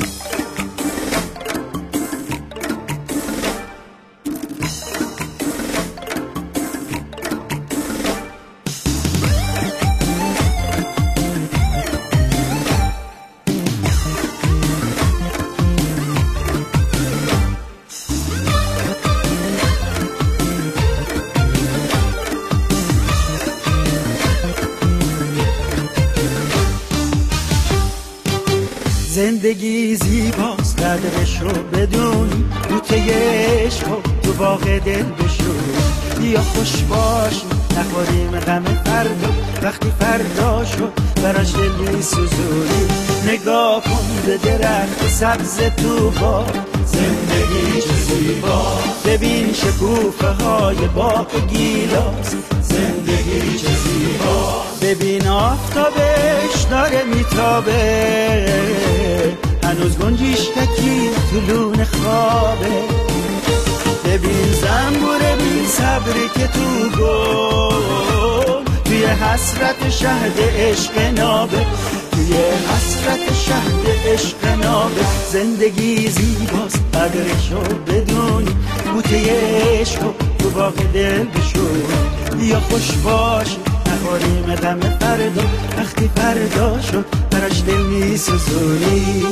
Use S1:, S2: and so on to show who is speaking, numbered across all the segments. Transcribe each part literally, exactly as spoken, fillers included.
S1: زندگی زیباست قدرشو بدونی، بوته عشق و تو باغ دل بشونی. بیا خوش باشی نخوریم غم فردا، وقتی فردا شد براش دل میسوزونی. نگاه کن به درخت سبز تو باغ، زندگی چه زیباست. ببین شکوفه های باغ گیلاس، زندگی چه زیباست. ببین آفتابش داره میتابه، هنوز گنجیشکی تو لون خوابه. ببین زنبور بی صبری که تو گل، توی حسرت شهد عشق نابه، توی حسرت شهد عشق نابه. زندگی زیباست قدرشو بدونی، بوته عشق تو باغ دل بشونی. بیا خوش باشی نخوریم غم فردا، وقتی فردا شد براش دل میسوزونی.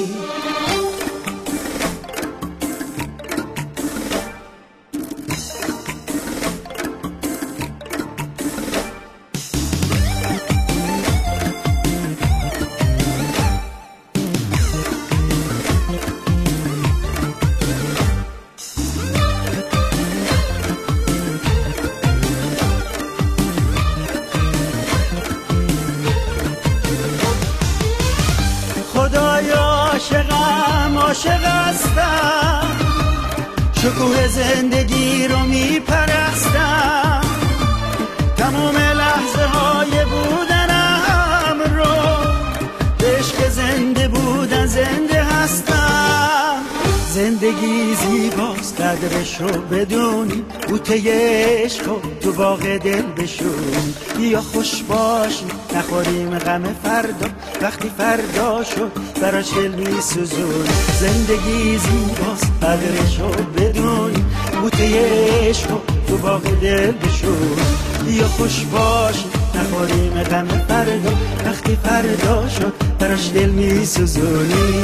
S1: خدایا عاشقم عاشق هستم، شکوه زندگی رو میپرستم. تمام لحظه های بودنم رو به عشق زنده بودن زنده هستم. زندگی زیباست قدرشو بدونی، بوته عشق تو باغ دل بشونی. بیا خوش باشی نخوریم غم فردا، وقتی فردا شد براش دل میسوزونی. زندگی زیباست قدرشو بدونی، بوته عشق تو باغ دل بشونی. بیا خوش باشی نخوریم غم فردا، وقتی فردا شد براش دل میسوزونی.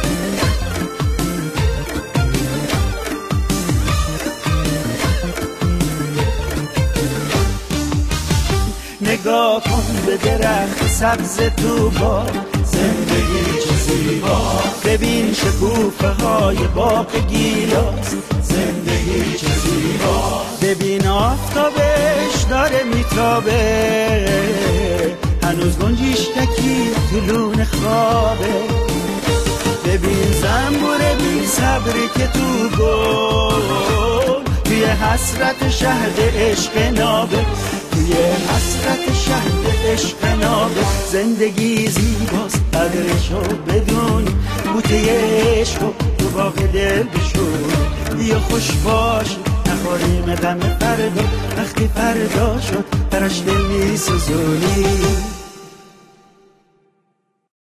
S1: نگاه کن به درخت سبز تو باغ، زندگی چه زیباست. ببین شکوفه های باغ گیلاس، زندگی چه زیباست. ببین آفتابش داره میتابه، هنوز گنجیشکی تو لون خوابه. ببین زنبور بی صبری که تو گل، توی حسرت شهد عشق نابه، توی حسرت شهد عشق نابه. زندگی زیباست قدرشو بدونی، بوته عشق تو باغ دل بشونی. بیا خوش باشی نخوریم غم فردا، وقتی فردا شد براش دل میسوزونی.